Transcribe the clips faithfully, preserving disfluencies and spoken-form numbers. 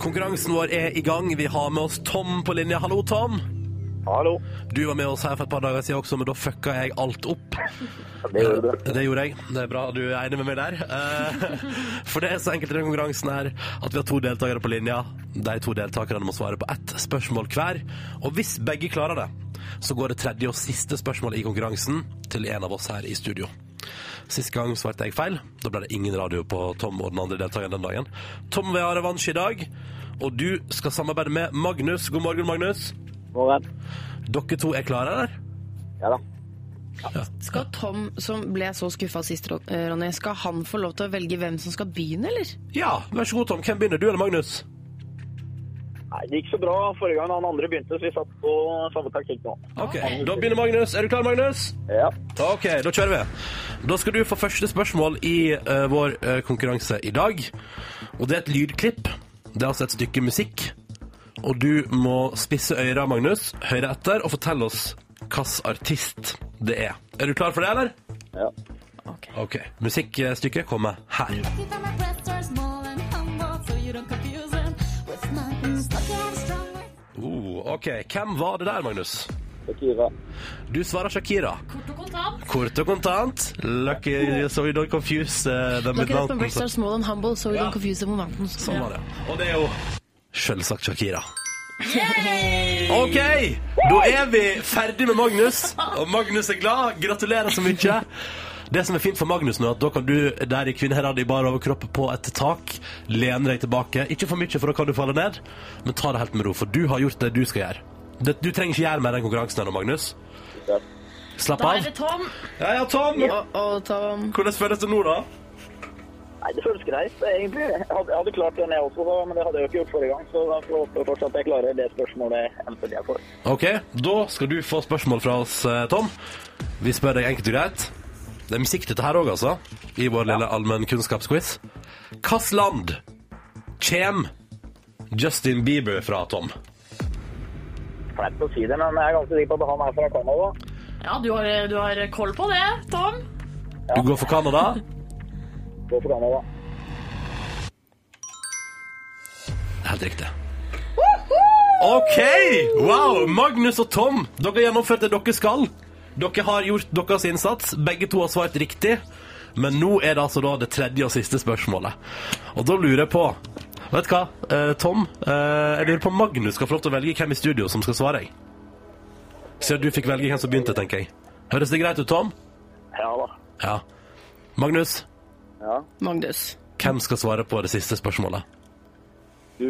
Konkurransen vår er i gang. Vi har med oss Tom på linje. Hallo, Tom. Hallo. Du var med oss her for et par dager siden også, men da fucka jeg alt opp. Det gjorde du. Det gjorde jeg. Det er bra du er enig med meg der. For det er så enkelt i den konkurransen her at vi har to deltakere på linja. De to deltakerne må svare på ett spørsmål hver. Og hvis begge klarer det, så går det tredje og siste spørsmål i konkurransen til en av oss her i studio. Sist gang svarte jeg feil. Da ble det ingen radio på Tom og den andre deltakeren den dagen. Tom vil ha revansj i dag, og du skal samarbeide med Magnus. God morgen, Magnus. God morgen. Dere to er klare, eller? Ja da. Ja. Skal Tom, som ble så skuffet sist, Ronny, skal han få lov til å velge hvem som skal begynne, eller? Ja, vær så god, Tom. Hvem begynner, du eller Magnus? Nei, det gikk så bra forrige gang han andre begynte, så vi satt på samme taktikk nå. Ok, da begynner Magnus. Er du klar, Magnus? Ja. Ok, da kjører vi. Da skal du få første spørsmål i uh, vår uh, konkurranse i dag. Og det er et lydklipp. Det er altså et stykke musikk. Og du må spisse øyra, Magnus, høre etter, og fortelle oss hvilken artist det er. Er du klar for det, eller? Ja. Ok. Ok, musikkstykket kommer her. Oh, ok, hvem var det der, Magnus? Shakira. Du svarer Shakira. Kort og kontant. Kort og kontant. Lucky, so you don't confuse uh, them with Look at the mountains. bricks are small and humble, so you Ja. don't confuse them with mountains. Sånn var det. Og det er jo selvsagt Shakira. Ok, da er vi ferdig med Magnus. Og Magnus er glad. Gratulerer så mye. Det som er fint for Magnus nå, at da kan du der i Kvinneherad i bar overkropp på et tak, lene deg tilbake. Ikke for mye, for da kan du falle ned, men ta det helt med ro, for du har gjort det du skal gjøre. Det, du trenger ikke gjøre mer den konkurransen her nå, Magnus. Ja. Slapp Da av. er det Tom. Ja, ja, Tom. Og, og Tom... Hvordan føles det nå, da? Nei, det føles greit, egentlig. Jeg hadde, jeg hadde klart den jeg også, da, men det hadde jeg jo ikke gjort forrige gang, så jeg får håpe fortsatt jeg klarer det spørsmålet eventuelt jeg får. Ok, da skal du få spørsmål fra oss, eh, Tom. Vi spør deg enkelt og greit. Det er musikk dette her også, altså, i vår lille allmenn kunnskapsquiz. Hvilket land kjem Justin Bieber fra, Tom? Flaut å si det, men jeg er ganske sikker på at han er fra Canada. Ja, du har, du har koll på det, Tom. Du går for Canada? Gå for Canada. Helt riktig. Ok! Wow! Magnus og Tom, dere har gjennomført det dere skal. Dere har gjort deres innsats. Begge to har svart riktig. Men nå er det altså da det tredje og siste spørsmålet. Og da lurer jeg på... Vet du hva, eh, Tom? Eh, jeg lurer på om Magnus skal få lov til å velge hvem i studio som skal svare. Siden du fikk velge hvem som begynte, tenker jeg. Høres det greit ut, Tom? Ja da. Ja. Magnus, Ja. Magnus. hvem skal svare på det siste spørsmålet? Du.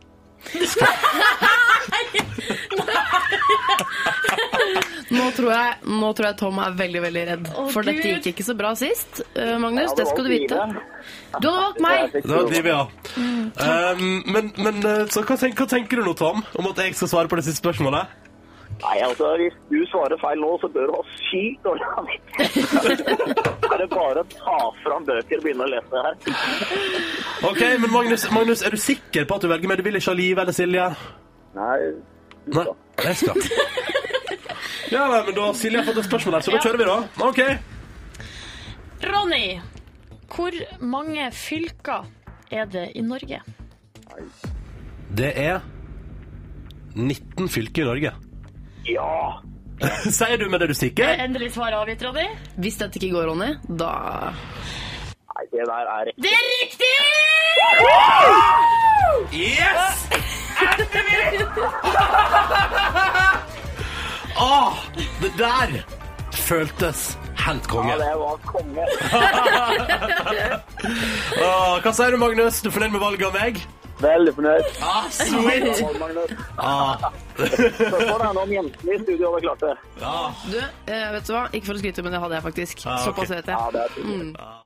Nå tror, jeg, nå tror jeg Tom er veldig, veldig redd. Å, For Gud. dette gikk ikke så bra sist. Uh, Magnus, Ja, det skal du vite. var Du har valgt meg. Det var Divi, ja. Um, men men eh, så hva, tenk, hva tenker du nå, Tom, om at jeg skal svare på det siste spørsmålet? Nei, altså, hvis du svarer feil nå, så bør du ha sykt dårlig samvittighet. Er det bare å ta fram bøker og begynne å lese her? Ok, men Magnus, Magnus, er du sikker på at du velger meg? Du vil ikke ha Liv eller Silje? Nei, du Nei, skal. jeg skal. Ja, nei, men da Silje har fått et spørsmål her, så da kjører vi da. Ok. Ronny, hvor mange fylker er det i Norge? Det er nitten fylker i Norge. Ja! Sier du med det du sikker? Endelig svar avgitt, Ronny. Hvis dette ikke går, Ronny, da... Nei, det der er riktig. Det er riktig! Yes! Åh, det der føltes helt konge. Ja, det var konge. Åh, hva sier du, Magnus? Du er fornøyd med valget av meg? Veldig fornøyd. Ah, sweet! Magnus. Ah, Spørsmålet er nå om jentene i studio hadde klart det. ja. Du, eh, vet du hva? Ikke for å skryte, men det hadde jeg faktisk. Ah, ok. Såpass vet jeg. Ja, det er fint. Mm.